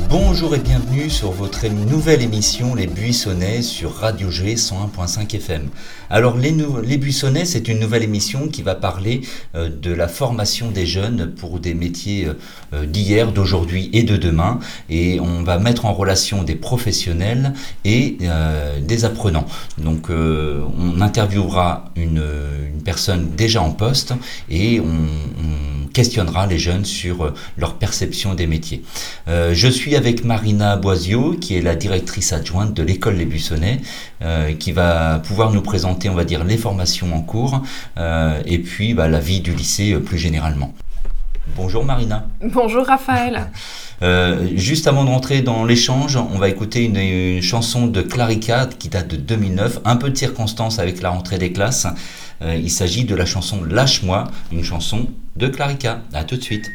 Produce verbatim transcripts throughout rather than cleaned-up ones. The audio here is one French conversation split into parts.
Bonjour et bienvenue sur votre nouvelle émission Les Buissonnais sur Radio G cent un virgule cinq F M. Alors les, nou- les Buissonnais, c'est une nouvelle émission qui va parler euh, de la formation des jeunes pour des métiers euh, d'hier, d'aujourd'hui et de demain. Et on va mettre en relation des professionnels et euh, des apprenants. Donc euh, on interviewera une, une personne déjà en poste et on, on questionnera les jeunes sur euh, leur perception des métiers. Euh, je suis avec Marina Boisio, qui est la directrice adjointe de l'école Les Buissonnais, euh, qui va pouvoir nous présenter, on va dire, les formations en cours euh, et puis bah, la vie du lycée euh, plus généralement. Bonjour Marina. Bonjour Raphaël. Euh, juste avant de rentrer dans l'échange, on va écouter une, une chanson de Clarica qui date de deux mille neuf, un peu de circonstance avec la rentrée des classes. Euh, il s'agit de la chanson Lâche-moi, une chanson de Clarica. À tout de suite.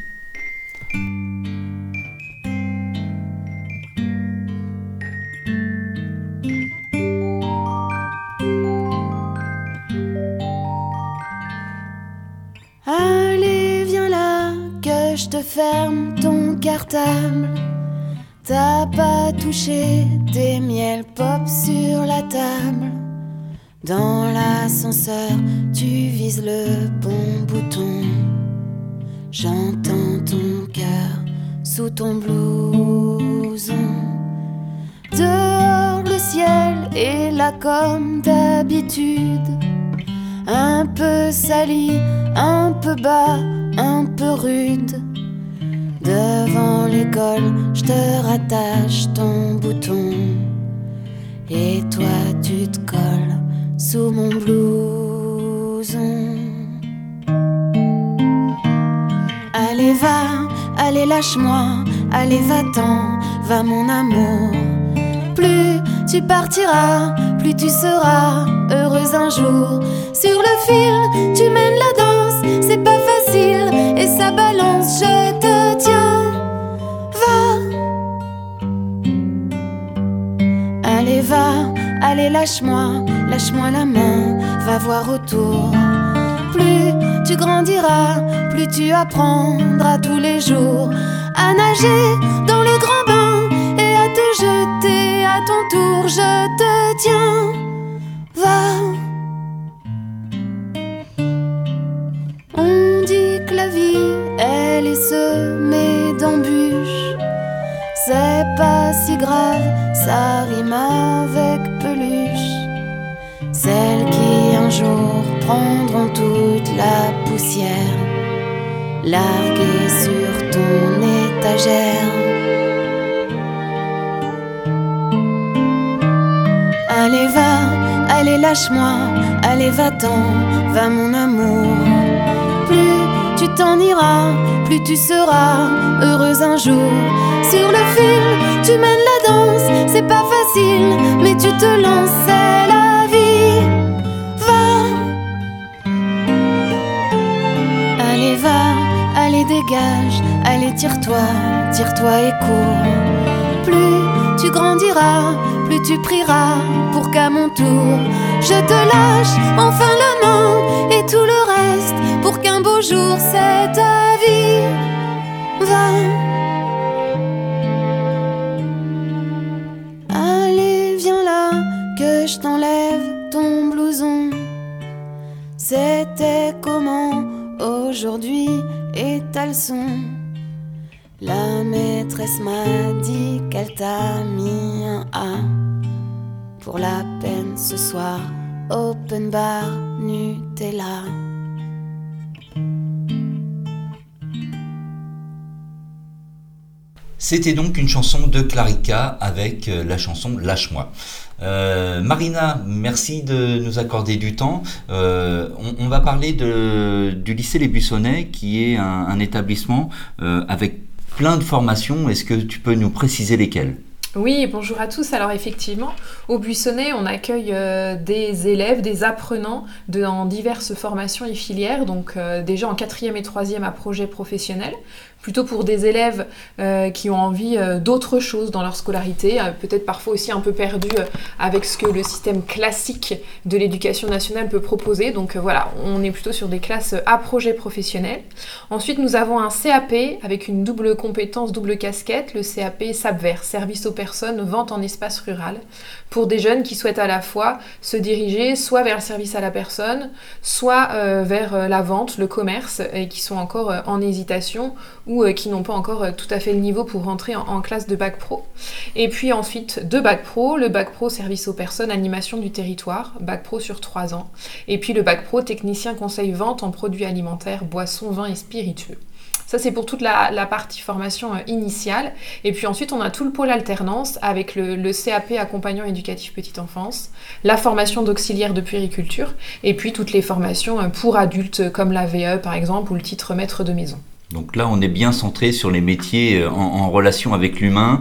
Allez, viens là, que je te ferme ton cartable. T'as pas touché tes miels pop sur la table. Dans l'ascenseur, tu vises le bon bouton. J'entends ton cœur sous ton blouson. Dehors, le ciel est là comme d'habitude. Un peu sali, un peu bas, un peu rude. Devant l'école, je te rattache ton bouton. Et toi tu te colles sous mon blouson. Allez va, allez lâche-moi, allez va-t'en, va mon amour. Plus tu partiras, plus tu seras heureuse un jour. Sur le fil, tu mènes la danse, c'est pas facile et ça balance, je te tiens. Va, allez va, allez lâche-moi, lâche-moi la main, va voir autour. Plus tu grandiras, plus tu apprendras tous les jours à nager dans le grand bain et à te jeter à ton tour, je te tiens. Va. On dit que la vie, elle est semée d'embûches. C'est pas si grave, ça rime avec peluche. Celles qui un jour prendront toute la poussière, larguée sur ton étagère. Allez va, allez lâche-moi, allez va-t'en, va mon amour. Plus tu t'en iras, plus tu seras heureuse un jour. Sur le fil, tu mènes la danse, c'est pas facile, mais tu te lances, c'est la vie. Va, allez va, allez dégage, allez tire-toi, tire-toi et cours. Plus tu grandiras, plus tu prieras pour qu'à mon tour je te lâche enfin la main et tout le reste pour qu'un beau jour c'est ta vie. Va, allez viens là que je t'enlève ton blouson. C'était comment aujourd'hui et ta leçon? La maîtresse m'a dit qu'elle t'a mis un A. Pour la peine ce soir, open bar, Nutella. C'était donc une chanson de Clarica avec euh, la chanson Lâche-moi. Euh, Marina, merci de nous accorder du temps. Euh, on, on va parler de, du lycée Les Buissonnais qui est un, un établissement euh, avec plein de formations. Est-ce que tu peux nous préciser lesquelles ? Oui, bonjour à tous. Alors effectivement, au Buissonnet, on accueille euh, des élèves, des apprenants de, dans diverses formations et filières, donc euh, déjà en quatrième et troisième à projet professionnel, plutôt pour des élèves euh, qui ont envie euh, d'autre chose dans leur scolarité, euh, peut-être parfois aussi un peu perdus euh, avec ce que le système classique de l'éducation nationale peut proposer. Donc euh, voilà, on est plutôt sur des classes à projet professionnel. Ensuite, nous avons un C A P avec une double compétence, double casquette, le C A P S A P Vert, service aux personnes, vente en espace rural, pour des jeunes qui souhaitent à la fois se diriger soit vers le service à la personne, soit euh, vers euh, la vente, le commerce, et qui sont encore euh, en hésitation ou euh, qui n'ont pas encore euh, tout à fait le niveau pour rentrer en, en classe de bac pro. Et puis ensuite, deux bac pro, le bac pro service aux personnes, animation du territoire, bac pro sur trois ans, et puis le bac pro technicien conseil vente en produits alimentaires, boissons, vins et spiritueux. Ça, c'est pour toute la, la partie formation euh, initiale. Et puis ensuite, on a tout le pôle alternance avec le, le C A P accompagnant éducatif petite enfance, la formation d'auxiliaire de puériculture, et puis toutes les formations euh, pour adultes comme la V E par exemple, ou le titre maître de maison. Donc là, on est bien centré sur les métiers en, en relation avec l'humain.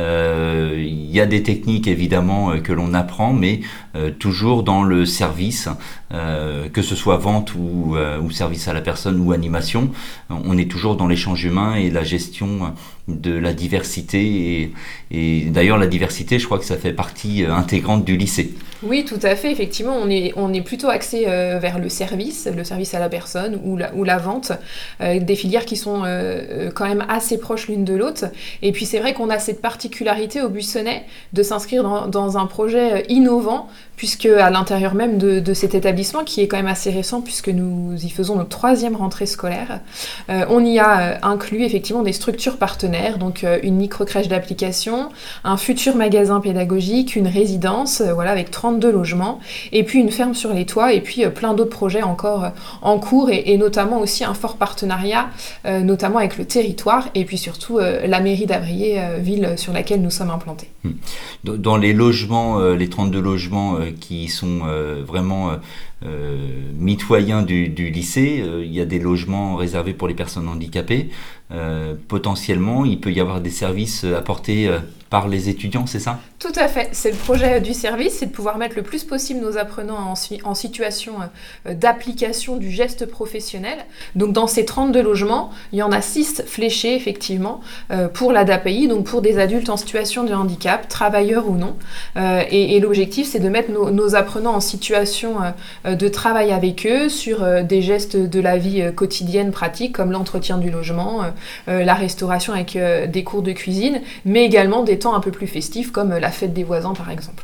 Euh, il y a des techniques évidemment euh, que l'on apprend, mais euh, toujours dans le service, euh, que ce soit vente ou, euh, ou service à la personne ou animation. On est toujours dans l'échange humain et la gestion de la diversité. Et, et d'ailleurs, la diversité, je crois que ça fait partie intégrante du lycée. Oui, tout à fait. Effectivement, on est, on est plutôt axé euh, vers le service, le service à la personne ou la, ou la vente, euh, des filières qui sont euh, quand même assez proches l'une de l'autre. Et puis c'est vrai qu'on a cette particularité au Buissonnet de s'inscrire dans, dans un projet innovant, puisque à l'intérieur même de, de cet établissement, qui est quand même assez récent, puisque nous y faisons notre troisième rentrée scolaire, euh, on y a euh, inclus effectivement des structures partenaires, donc euh, une micro-crèche d'application, un futur magasin pédagogique, une résidence, euh, voilà, avec trente-deux logements, et puis une ferme sur les toits, et puis euh, plein d'autres projets encore euh, en cours, et, et notamment aussi un fort partenariat, euh, notamment avec le territoire, et puis surtout euh, la mairie d'Avrier, euh, ville sur laquelle nous sommes implantés. Dans les logements, euh, les trente-deux logements euh, qui sont euh, vraiment euh, euh, mitoyens du, du lycée, euh, il y a des logements réservés pour les personnes handicapées. Euh, potentiellement, il peut y avoir des services apportés euh, par les étudiants, c'est ça ? Tout à fait. C'est le projet du service, c'est de pouvoir mettre le plus possible nos apprenants en, en situation euh, d'application du geste professionnel. Donc dans ces trente-deux logements, il y en a six fléchés effectivement euh, pour l'A D A P I, donc pour des adultes en situation de handicap, travailleurs ou non. Euh, et, et l'objectif, c'est de mettre nos, nos apprenants en situation euh, de travail avec eux sur euh, des gestes de la vie euh, quotidienne pratique comme l'entretien du logement, euh, euh, la restauration avec euh, des cours de cuisine, mais également des temps un peu plus festifs comme la fête des voisins par exemple.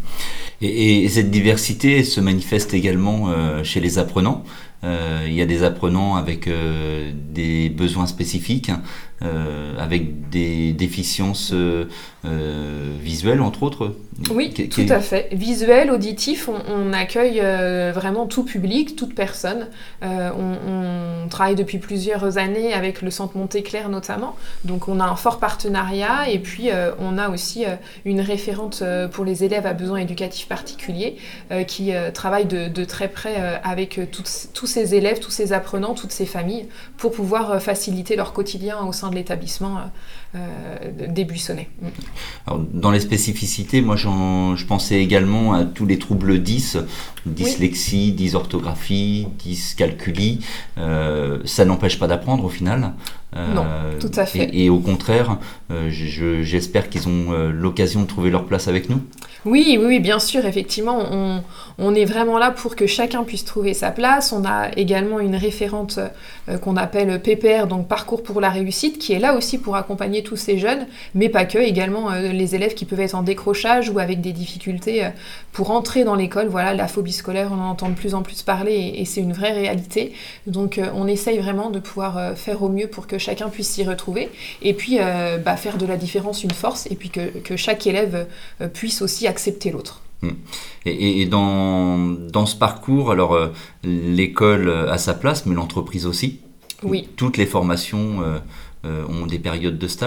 Et, et cette diversité se manifeste également euh, chez les apprenants. Euh, il y a des apprenants avec euh, des besoins spécifiques, euh, avec des déficiences euh, euh, visuelles entre autres. Oui, Qu- tout à fait. Visuel, auditif, on, on accueille euh, vraiment tout public, toute personne. Euh, on, on travaille depuis plusieurs années avec le Centre Montéclair notamment, donc on a un fort partenariat et puis euh, on a aussi euh, une référente euh, pour les élèves à besoins éducatifs particuliers euh, qui euh, travaille de, de très près euh, avec euh, toutes, tous ces élèves, tous ces apprenants, toutes ces familles pour pouvoir euh, faciliter leur quotidien au sein de l'établissement euh, euh, des Buissonnets. Alors, dans les spécificités, moi j'en, je pensais également à tous les troubles dys, dyslexie, oui. dysorthographie, dyscalculie. Euh, ça n'empêche pas d'apprendre au final. Euh, non, tout à fait. Et, et au contraire, euh, je, j'espère qu'ils ont euh, l'occasion de trouver leur place avec nous. Oui, oui, oui, bien sûr, effectivement, on, on est vraiment là pour que chacun puisse trouver sa place. On a également une référente euh, qu'on appelle P P R, donc Parcours pour la réussite, qui est là aussi pour accompagner tous ces jeunes, mais pas que, également euh, les élèves qui peuvent être en décrochage ou avec des difficultés euh, pour entrer dans l'école. Voilà, la phobie scolaire, on en entend de plus en plus parler et, et c'est une vraie réalité. Donc euh, on essaye vraiment de pouvoir euh, faire au mieux pour que chacun puisse s'y retrouver et puis euh, bah, faire de la différence une force et puis que, que chaque élève euh, puisse aussi accepter l'autre. Et, et dans, dans ce parcours, alors euh, l'école a sa place, mais l'entreprise aussi. Oui. Toutes les formations euh, euh, ont des périodes de stage.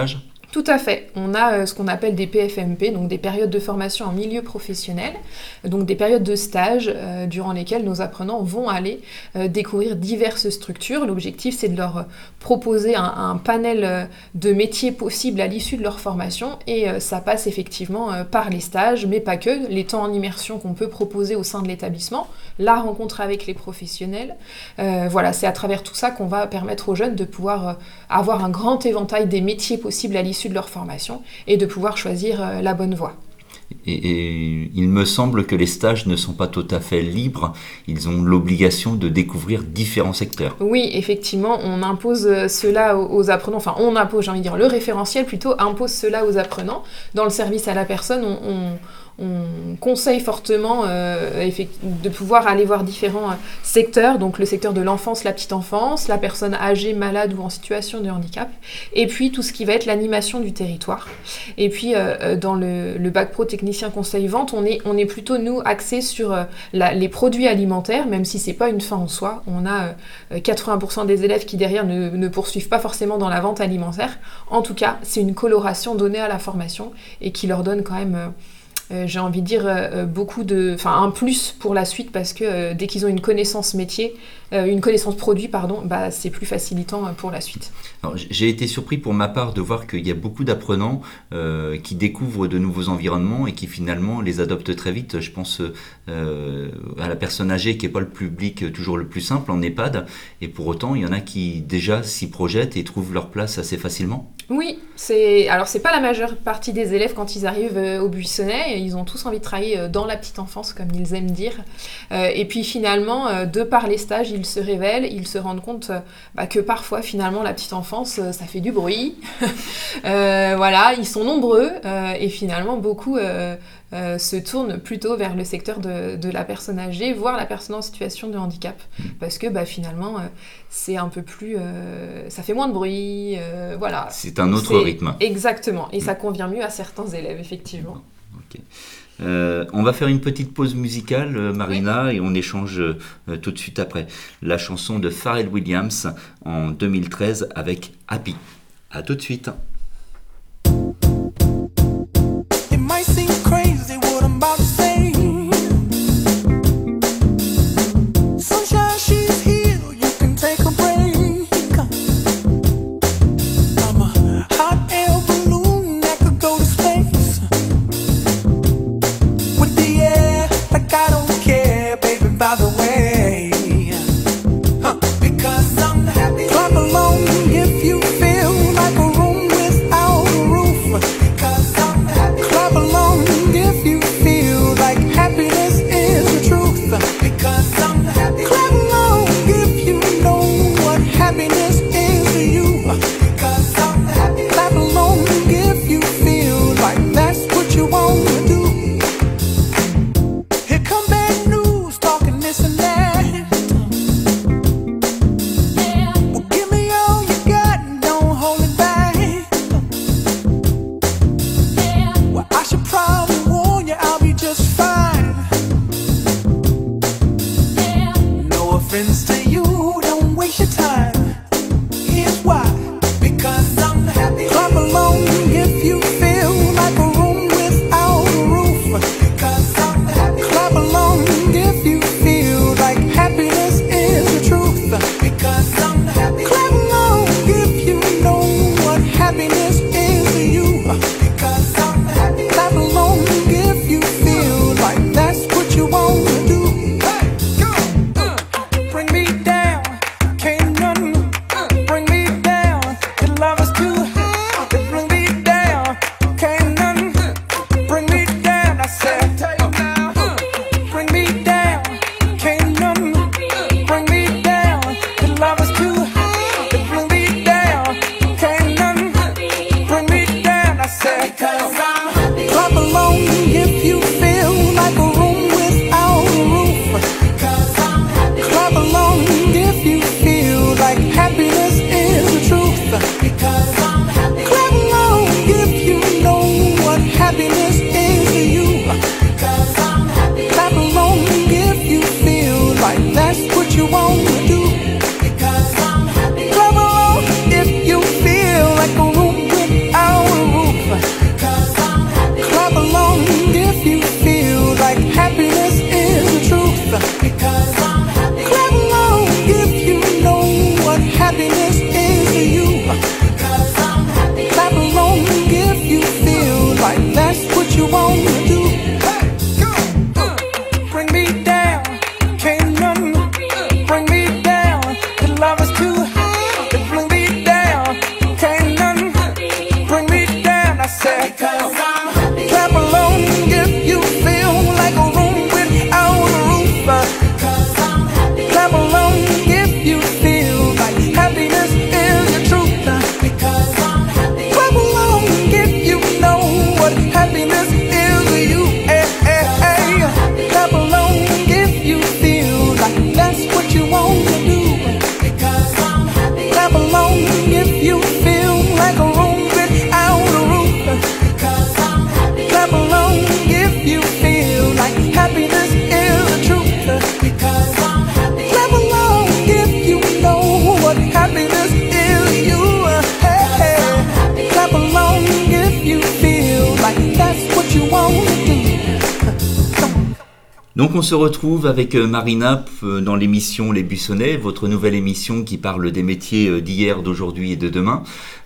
Tout à fait. On a euh, ce qu'on appelle des P F M P, donc des périodes de formation en milieu professionnel, donc des périodes de stage euh, durant lesquelles nos apprenants vont aller euh, découvrir diverses structures. L'objectif, c'est de leur proposer un, un panel euh, de métiers possibles à l'issue de leur formation, et euh, ça passe effectivement euh, par les stages, mais pas que, les temps en immersion qu'on peut proposer au sein de l'établissement, la rencontre avec les professionnels. Euh, voilà, c'est à travers tout ça qu'on va permettre aux jeunes de pouvoir euh, avoir un grand éventail des métiers possibles à l'issue de leur formation et de pouvoir choisir euh, la bonne voie. Et, et il me semble que les stages ne sont pas tout à fait libres, ils ont l'obligation de découvrir différents secteurs. Oui, effectivement, on impose cela aux, aux apprenants, enfin on impose, j'ai envie de dire, le référentiel plutôt impose cela aux apprenants. Dans le service à la personne, on, on on conseille fortement euh, de pouvoir aller voir différents euh, secteurs, donc le secteur de l'enfance, la petite enfance, la personne âgée, malade ou en situation de handicap, et puis tout ce qui va être l'animation du territoire. Et puis euh, dans le, le bac pro technicien conseil vente, on est, on est plutôt nous axés sur euh, la, les produits alimentaires, même si c'est pas une fin en soi. On a euh, quatre-vingts pour cent des élèves qui derrière ne, ne poursuivent pas forcément dans la vente alimentaire. En tout cas, c'est une coloration donnée à la formation et qui leur donne quand même... Euh, Euh, j'ai envie de dire euh, beaucoup de, enfin un plus pour la suite, parce que euh, dès qu'ils ont une connaissance métier, euh, une connaissance produit, pardon, bah c'est plus facilitant euh, pour la suite. Alors, j'ai été surpris pour ma part de voir qu'il y a beaucoup d'apprenants euh, qui découvrent de nouveaux environnements et qui finalement les adoptent très vite. Je pense euh, à la personne âgée qui n'est pas le public toujours le plus simple en EHPAD, et pour autant il y en a qui déjà s'y projettent et trouvent leur place assez facilement. Oui, c'est alors c'est pas la majeure partie des élèves quand ils arrivent euh, au Buissonnet, ils ont tous envie de travailler euh, dans la petite enfance comme ils aiment dire, euh, et puis finalement euh, de par les stages ils se révèlent, ils se rendent compte euh, bah, que parfois finalement la petite enfance euh, ça fait du bruit, euh, voilà, ils sont nombreux euh, et finalement beaucoup euh, euh, se tournent plutôt vers le secteur de, de la personne âgée, voire la personne en situation de handicap, parce que bah, finalement euh, c'est un peu plus, euh, ça fait moins de bruit, euh, voilà. C'est un autre c'est... rythme. Exactement, et ça convient mieux à certains élèves, effectivement. Okay. Euh, on va faire une petite pause musicale, euh, Marina, oui. Et on échange euh, tout de suite après. La chanson de Pharrell Williams en deux mille treize avec Happy. À tout de suite. Clap along if you feel like that's what you want to do. Because I'm you feel like a room without a roof. Because I'm happy. Clap along if you feel like happiness is the truth. Because I'm happy. Clap along if you know what happiness is. You, hey, hey. Clap along if you feel like that's what you want to do. Donc on se retrouve avec Marina dans l'émission Les Buissonnets, votre nouvelle émission qui parle des métiers d'hier, d'aujourd'hui et de demain.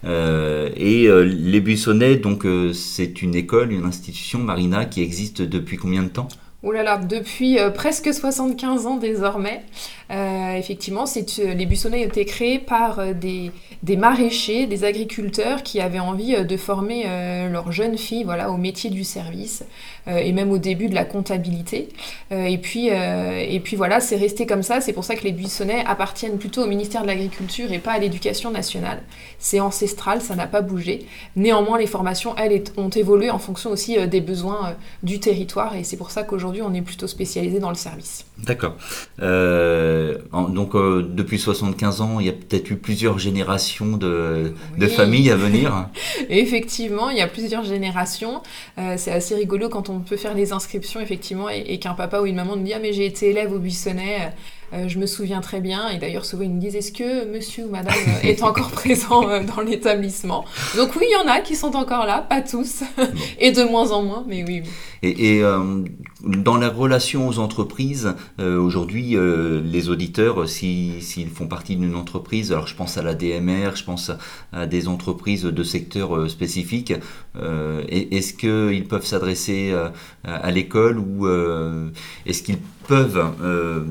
Euh, et euh, Les Buissonnets, donc euh, c'est une école, une institution, Marina, qui existe depuis combien de temps ? Oh là là, depuis euh, presque soixante-quinze ans désormais. Euh, effectivement, c'est, euh, les buissonnets ont été créés par euh, des, des maraîchers, des agriculteurs qui avaient envie euh, de former euh, leurs jeunes filles voilà, au métier du service euh, et même au début de la comptabilité. Euh, et, puis, euh, et puis voilà, c'est resté comme ça. C'est pour ça que les buissonnets appartiennent plutôt au ministère de l'Agriculture et pas à l'Éducation nationale. C'est ancestral, ça n'a pas bougé. Néanmoins, les formations, elles, ont évolué en fonction aussi euh, des besoins euh, du territoire et c'est pour ça qu'aujourd'hui, on est plutôt spécialisé dans le service. D'accord. Euh... Donc euh, depuis soixante-quinze ans, il y a peut-être eu plusieurs générations de, oui. de familles à venir. Effectivement, il y a plusieurs générations. Euh, c'est assez rigolo quand on peut faire les inscriptions effectivement et, et qu'un papa ou une maman nous dit « Ah mais j'ai été élève au Buissonnet ». Euh, je me souviens très bien, et d'ailleurs souvent ils me disent est-ce que monsieur ou madame est encore présent euh, dans l'établissement ? Donc oui, il y en a qui sont encore là, pas tous, bon. Et de moins en moins, mais oui. oui. Et, et euh, dans la relation aux entreprises, euh, aujourd'hui, euh, les auditeurs, si, s'ils font partie d'une entreprise, alors je pense à la D M R, je pense à, à des entreprises de secteurs euh, spécifiques, euh, est-ce qu'ils peuvent s'adresser euh, à l'école ou euh, est-ce qu'ils peuvent euh,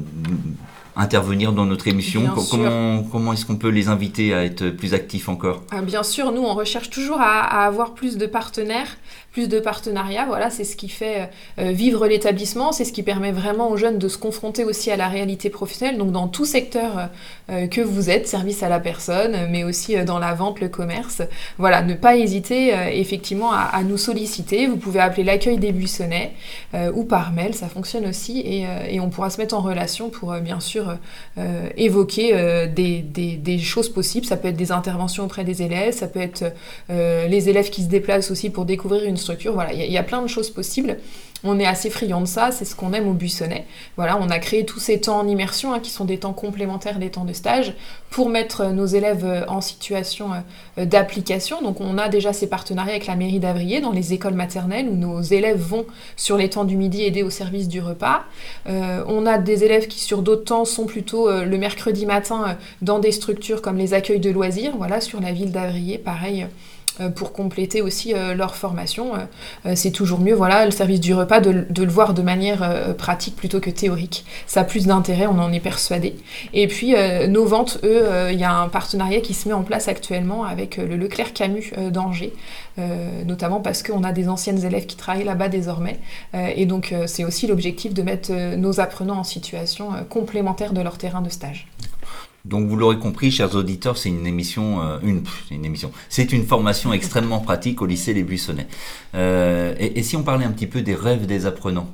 intervenir dans notre émission. Bien comment, comment est-ce qu'on peut les inviter à être plus actifs encore ? Ah, bien sûr, nous on recherche toujours à, à avoir plus de partenaires, plus de partenariats. Voilà, c'est ce qui fait euh, vivre l'établissement, c'est ce qui permet vraiment aux jeunes de se confronter aussi à la réalité professionnelle. Donc dans tout secteur euh, que vous êtes, service à la personne, mais aussi euh, dans la vente, le commerce. Voilà, ne pas hésiter euh, effectivement à, à nous solliciter. Vous pouvez appeler l'accueil des Buissonnets euh, ou par mail, ça fonctionne aussi et, euh, et on pourra se mettre en relation pour euh, bien sûr Euh, évoquer euh, des, des, des choses possibles. Ça peut être des interventions auprès des élèves, ça peut être euh, les élèves qui se déplacent aussi pour découvrir une structure. Voilà, il y, y a plein de choses possibles. On est assez friand de ça, c'est ce qu'on aime au Buissonnet. Voilà, on a créé tous ces temps en immersion, hein, qui sont des temps complémentaires des temps de stage, pour mettre nos élèves en situation euh, d'application. Donc on a déjà ces partenariats avec la mairie d'Avrier dans les écoles maternelles où nos élèves vont sur les temps du midi aider au service du repas. Euh, on a des élèves qui sur d'autres temps sont plutôt euh, le mercredi matin euh, dans des structures comme les accueils de loisirs, voilà, sur la ville d'Avrier, pareil. Euh, pour compléter aussi euh, leur formation. Euh, c'est toujours mieux, voilà, le service du repas, de, de le voir de manière euh, pratique plutôt que théorique. Ça a plus d'intérêt, on en est persuadé. Et puis, euh, nos ventes, eux, il euh, y a un partenariat qui se met en place actuellement avec euh, le Leclerc Camus euh, d'Angers, euh, notamment parce qu'on a des anciennes élèves qui travaillent là-bas désormais. Euh, et donc, euh, c'est aussi l'objectif de mettre euh, nos apprenants en situation euh, complémentaire de leur terrain de stage. Donc vous l'aurez compris, chers auditeurs, c'est une émission, euh, une, pff, une émission, c'est une formation extrêmement pratique au lycée Les Buissonnets. Euh, et, et si on parlait un petit peu des rêves des apprenants,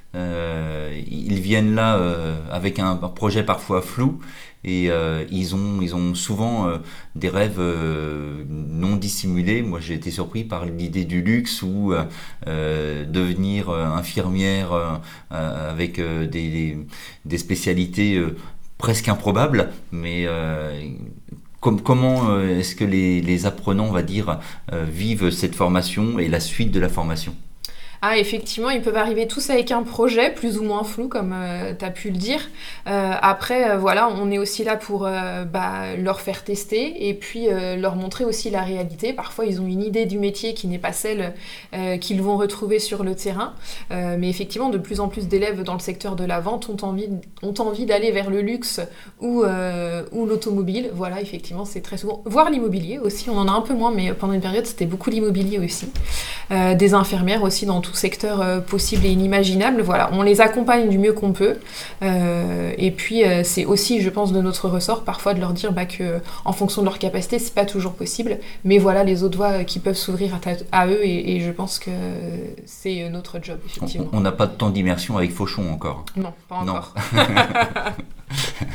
euh, ils viennent là euh, avec un, un projet parfois flou et euh, ils ont, ils ont souvent euh, des rêves euh, non dissimulés. Moi, j'ai été surpris par l'idée du luxe ou euh, euh, devenir euh, infirmière euh, avec euh, des, des, des spécialités euh, presque improbable, mais euh, com- comment euh, est-ce que les, les apprenants, on va dire, euh, vivent cette formation et la suite de la formation ? Ah, effectivement, ils peuvent arriver tous avec un projet, plus ou moins flou, comme euh, tu as pu le dire. Euh, après, euh, voilà, on est aussi là pour euh, bah, leur faire tester et puis euh, leur montrer aussi la réalité. Parfois, ils ont une idée du métier qui n'est pas celle euh, qu'ils vont retrouver sur le terrain. Euh, mais effectivement, de plus en plus d'élèves dans le secteur de la vente ont envie, ont envie d'aller vers le luxe ou, euh, ou l'automobile. Voilà, effectivement, c'est très souvent... Voire l'immobilier aussi, on en a un peu moins, mais pendant une période, c'était beaucoup l'immobilier aussi. Euh, des infirmières aussi dans tout secteur euh, possible et inimaginable. Voilà, on les accompagne du mieux qu'on peut. Euh, et puis, euh, c'est aussi, je pense, de notre ressort parfois de leur dire bah, que, en fonction de leur capacité, c'est pas toujours possible. Mais voilà, les autres voies euh, qui peuvent s'ouvrir à, ta- à eux et, et je pense que c'est notre job, effectivement. On n'a pas de temps d'immersion avec Fauchon encore. Non, pas encore. Non.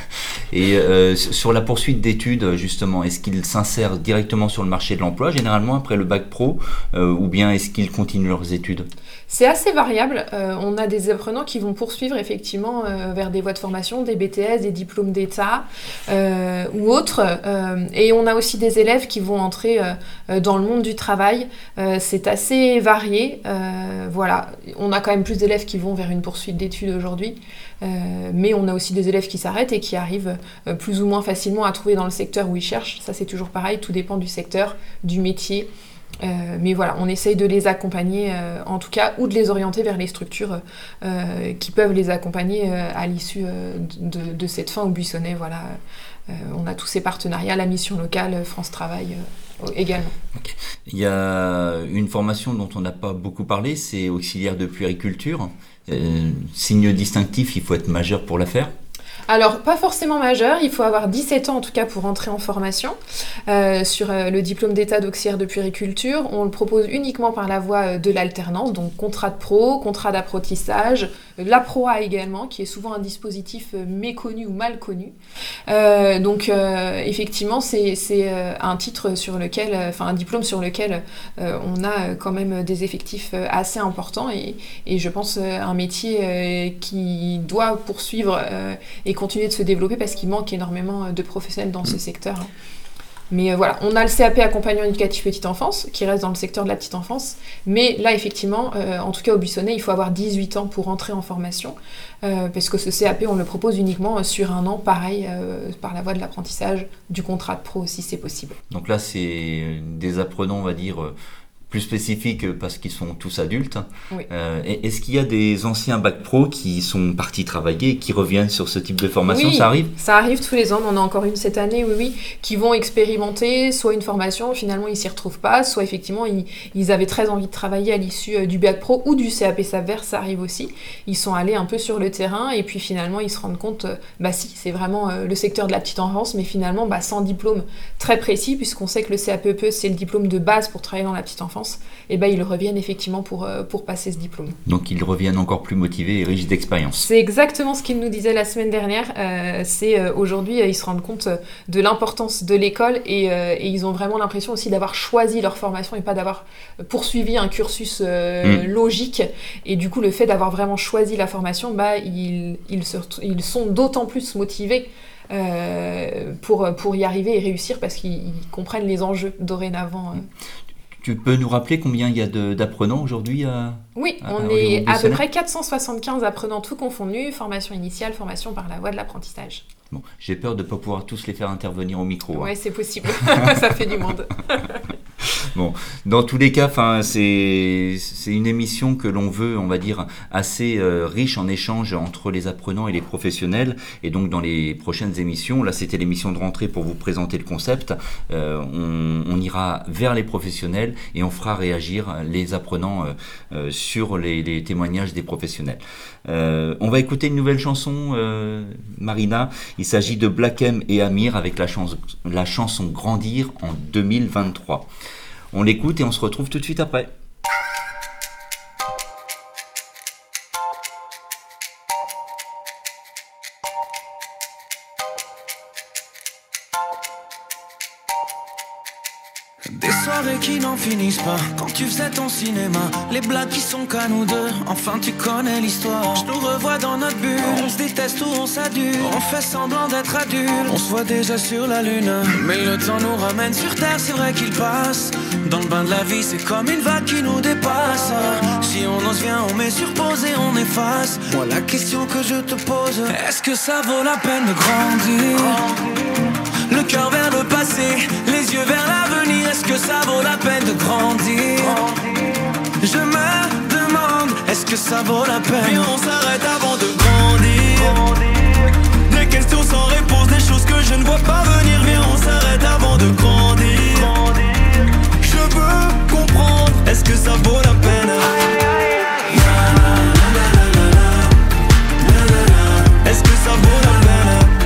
Et euh, sur la poursuite d'études, justement, est-ce qu'ils s'insèrent directement sur le marché de l'emploi, généralement après le bac pro, euh, ou bien est-ce qu'ils continuent leurs études ? C'est assez variable. Euh, on a des apprenants qui vont poursuivre effectivement euh, vers des voies de formation, des B T S, des diplômes d'État euh, ou autres. Euh, et on a aussi des élèves qui vont entrer euh, dans le monde du travail. Euh, c'est assez varié. Euh, voilà. On a quand même plus d'élèves qui vont vers une poursuite d'études aujourd'hui. Euh, mais on a aussi des élèves qui s'arrêtent et qui arrivent euh, plus ou moins facilement à trouver dans le secteur où ils cherchent. Ça, c'est toujours pareil. Tout dépend du secteur, du métier. Euh, mais voilà, on essaye de les accompagner euh, en tout cas, ou de les orienter vers les structures euh, qui peuvent les accompagner euh, à l'issue euh, de, de cette fin au Buissonnais. Voilà. Euh, on a tous ces partenariats, la mission locale, France Travail euh, également. Okay. Il y a une formation dont on n'a pas beaucoup parlé, c'est auxiliaire de puériculture. Euh, signe distinctif, il faut être majeur pour la faire. Alors, pas forcément majeur, il faut avoir dix-sept ans en tout cas pour entrer en formation euh, sur euh, le diplôme d'état d'auxiliaire de puériculture. On le propose uniquement par la voie euh, de l'alternance, donc contrat de pro, contrat d'apprentissage, la proa également, qui est souvent un dispositif euh, méconnu ou mal connu. Euh, donc, euh, effectivement, c'est, c'est euh, un titre sur lequel, enfin euh, un diplôme sur lequel euh, on a quand même des effectifs euh, assez importants et, et je pense euh, un métier euh, qui doit poursuivre euh, et continuer de se développer parce qu'il manque énormément de professionnels dans ce secteur. Mais euh, voilà, on a le C A P accompagnant éducatif petite enfance qui reste dans le secteur de la petite enfance, mais là effectivement, euh, en tout cas au Buissonnais, il faut avoir dix-huit ans pour entrer en formation euh, parce que ce C A P on le propose uniquement sur un an, pareil euh, par la voie de l'apprentissage, du contrat de pro aussi c'est possible. Donc là c'est des apprenants on va dire plus spécifiques parce qu'ils sont tous adultes. Oui. Euh, est-ce qu'il y a des anciens bac pro qui sont partis travailler et qui reviennent sur ce type de formation? Oui, ça arrive? Ça arrive tous les ans, on en a encore une cette année, oui, oui, qui vont expérimenter soit une formation, finalement ils s'y retrouvent pas, soit effectivement ils, ils avaient très envie de travailler à l'issue euh, du bac pro ou du C A P S A V vert, ça arrive aussi. Ils sont allés un peu sur le terrain et puis finalement ils se rendent compte, euh, bah si, c'est vraiment euh, le secteur de la petite enfance, mais finalement bah, sans diplôme très précis, puisqu'on sait que le C A P E P E c'est le diplôme de base pour travailler dans la petite enfance. Et ben ils reviennent effectivement pour, pour passer ce diplôme. Donc ils reviennent encore plus motivés et riches d'expérience. C'est exactement ce qu'ils nous disaient la semaine dernière. Euh, c'est euh, aujourd'hui, ils se rendent compte de l'importance de l'école et, euh, et ils ont vraiment l'impression aussi d'avoir choisi leur formation et pas d'avoir poursuivi un cursus euh, mmh. logique. Et du coup, le fait d'avoir vraiment choisi la formation, bah, ils, ils, se, ils sont d'autant plus motivés euh, pour, pour y arriver et réussir parce qu'ils comprennent les enjeux dorénavant. Euh. Tu peux nous rappeler combien il y a de, d'apprenants aujourd'hui à, Oui, à, on à, est à peu près quatre cent soixante-quinze apprenants tout confondus, formation initiale, formation par la voie de l'apprentissage. Bon, j'ai peur de ne pas pouvoir tous les faire intervenir au micro. Oui, hein. c'est possible, ça fait du monde. Bon, dans tous les cas, c'est, c'est une émission que l'on veut, on va dire, assez euh, riche en échanges entre les apprenants et les professionnels. Et donc, dans les prochaines émissions, là, c'était l'émission de rentrée pour vous présenter le concept. Euh, on, on ira vers les professionnels et on fera réagir les apprenants euh, euh, sur les, les témoignages des professionnels. Euh, on va écouter une nouvelle chanson, euh, Marina. Il s'agit de Black M et Amir avec la, chans- la chanson Grandir en deux mille vingt-trois. On l'écoute et on se retrouve tout de suite après. Des soirées qui n'en finissent pas. Quand tu faisais ton cinéma, les blagues qui sont qu'à nous deux. Enfin tu connais l'histoire. Je nous revois dans notre bulle. On se déteste ou on s'adule. On fait semblant d'être adultes. On se voit déjà sur la lune. Mais le temps nous ramène sur terre, c'est vrai qu'il passe. Dans le bain de la vie, c'est comme une vague qui nous dépasse. Si on ose vient, on met sur pause et on efface. Moi la question que je te pose, est-ce que ça vaut la peine de grandir? Le cœur vers le passé, les yeux vers l'avenir. Est-ce que ça vaut la peine de grandir? Je me demande, est-ce que ça vaut la peine? Puis on s'arrête avant de grandir. Des questions sans réponse, des choses que je ne vois pas venir. Viens, on s'arrête avant de grandir. Je veux comprendre, est-ce que ça vaut la peine? Est-ce que ça vaut la peine?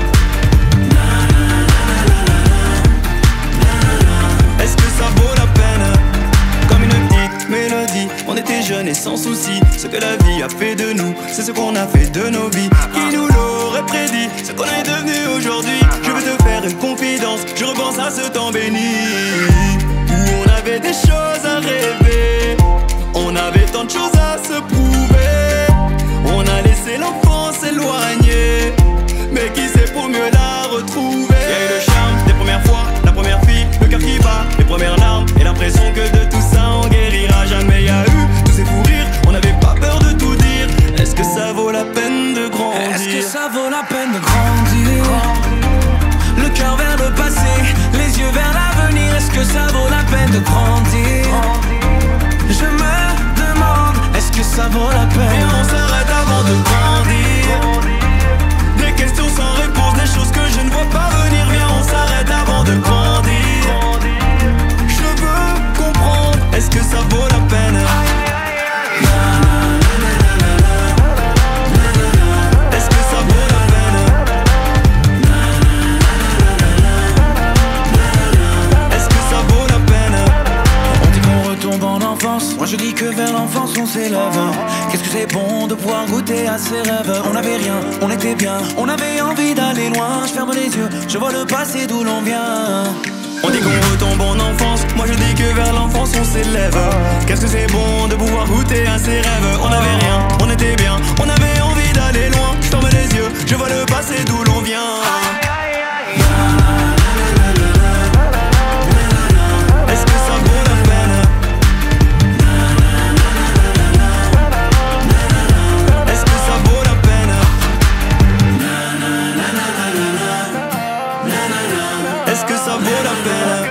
Est-ce que ça vaut la peine? Comme une petite mélodie, on était jeunes et sans soucis. Ce que la vie a fait de nous, c'est ce qu'on a fait de nos vies. Qui nous l'aurait prédit, ce qu'on est devenu aujourd'hui? aujourd'hui, je veux te faire une confidence. Je repense à ce temps béni où on avait des choses à rêver, on avait tant de choses à se prouver. On a laissé l'enfance s'éloigner, mais qui sait pour mieux la retrouver. Il y a eu le charme des premières fois, la première fille, le cœur qui bat, les premières larmes et l'impression que de tout ça on guérira jamais. Il y a eu tous ces fous rires, on n'avait pas peur de tout dire. Est-ce que ça vaut la peine de grandir? Est-ce que ça vaut la peine de grandir? Le cœur vers le passé, les yeux vers l'avenir. Est-ce que ça vaut la peine de grandir? Je me demande, est-ce que ça vaut la peine? Et on s'arrête avant de grandir. Des questions sans réponse, des choses que je ne vois pas venir. Viens, on s'arrête avant de grandir. Je veux comprendre, est-ce que ça vaut la peine? Est-ce que ça vaut la peine? Est-ce que ça vaut la peine? On dit qu'on retombe en enfance, moi je dis que vers l'enfance on s'élève. Qu'est-ce que c'est bon de pouvoir goûter à ses rêves. On n'avait rien, on était bien, on avait envie d'aller loin. Je ferme les yeux, je vois le passé d'où l'on vient. On dit qu'on retombe en enfance, moi je dis que vers l'enfance on s'élève. Qu'est-ce que c'est bon de pouvoir goûter à ses rêves. On n'avait rien, on était bien, on avait envie d'aller loin. Je ferme les yeux, je vois le passé d'où l'on vient. Est-ce que ça vaut la peine? Est-ce que ça vaut la peine? Est-ce que ça vaut la peine?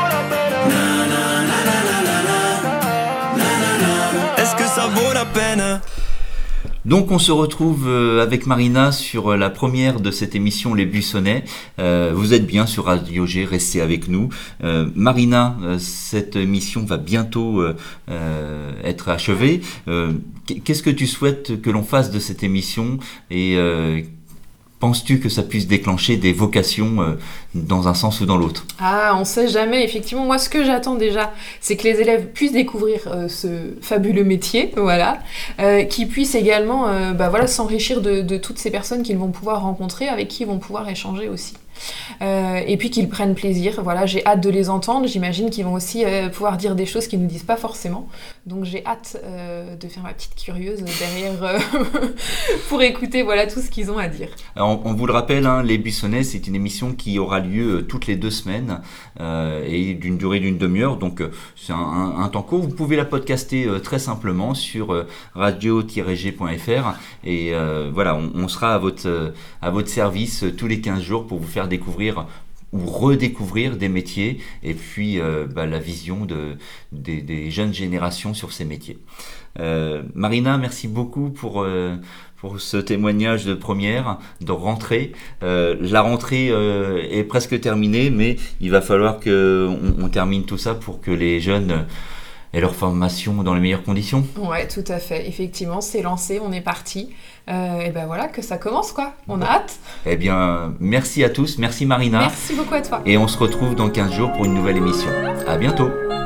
Est-ce que ça vaut la peine? Donc on se retrouve avec Marina sur la première de cette émission Les Buissonnets. Euh, vous êtes bien sur Radio G, restez avec nous. Euh, Marina, cette émission va bientôt euh, être achevée. Euh, qu'est-ce que tu souhaites que l'on fasse de cette émission et euh, penses-tu que ça puisse déclencher des vocations euh, dans un sens ou dans l'autre? Ah, on sait jamais. Effectivement, moi, ce que j'attends déjà, c'est que les élèves puissent découvrir euh, ce fabuleux métier, voilà, euh, qu'ils puissent également, euh, bah voilà, s'enrichir de, de toutes ces personnes qu'ils vont pouvoir rencontrer, avec qui ils vont pouvoir échanger aussi. Euh, et puis qu'ils prennent plaisir. Voilà, j'ai hâte de les entendre. J'imagine qu'ils vont aussi euh, pouvoir dire des choses qu'ils ne nous disent pas forcément. Donc j'ai hâte euh, de faire ma petite curieuse derrière euh, pour écouter voilà tout ce qu'ils ont à dire. Alors, on, on vous le rappelle, hein, Les Buissonnets, c'est une émission qui aura lieu euh, toutes les deux semaines euh, et d'une durée d'une demi-heure. Donc euh, c'est un, un, un temps court. Vous pouvez la podcaster euh, très simplement sur euh, radio tiret g point f r et euh, voilà, on, on sera à votre, euh, à votre service euh, tous les quinze jours pour vous faire découvrir ou redécouvrir des métiers et puis euh, bah, la vision de, des, des jeunes générations sur ces métiers. Euh, Marina, merci beaucoup pour, euh, pour ce témoignage de première, de rentrée. Euh, la rentrée euh, est presque terminée, mais il va falloir qu'on on termine tout ça pour que les jeunes aient leur formation dans les meilleures conditions. Ouais, tout à fait. Effectivement, c'est lancé, on est parti. Euh, et ben voilà, que ça commence quoi. On a hâte. Eh bien, merci à tous. Merci Marina. Merci beaucoup à toi. Et on se retrouve dans quinze jours pour une nouvelle émission. À bientôt.